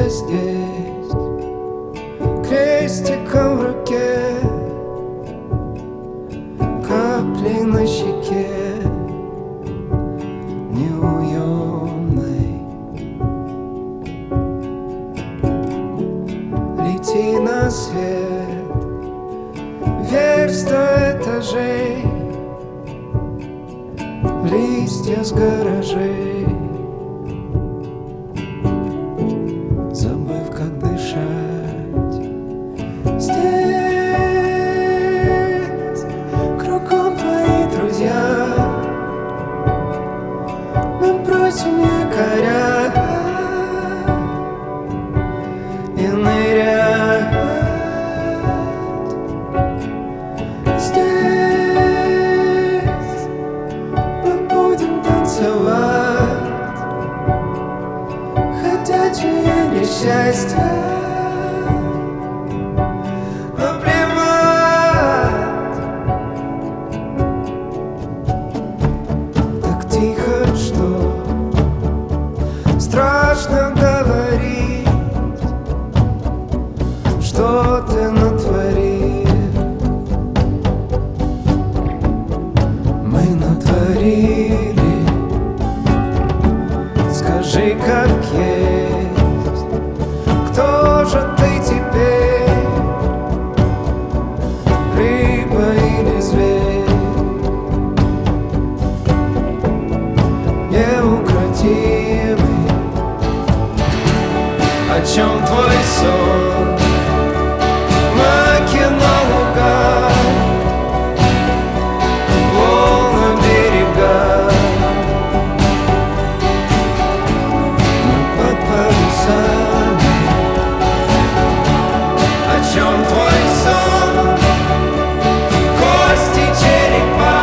где здесь, крестиком в руке, капли на щеке неуемной. Лети на свет, верь 100 этажей, в листья с гаражей, забыв, как дышать. Здесь кругом твои друзья, мы бросим якоря и нырять. Здесь мы будем танцевать, ходячее несчастье. Тихо, что страшно говорить, что ты натворил. Мы натворили, скажи, как есть. Кто же ты теперь, рыба или зверь? Неукротимый, о чем твой сон? Маки на лугах, волны берега, мы под парусами. О чем твой сон? Кости черепа,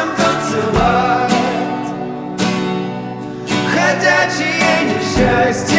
ходячее несчастье.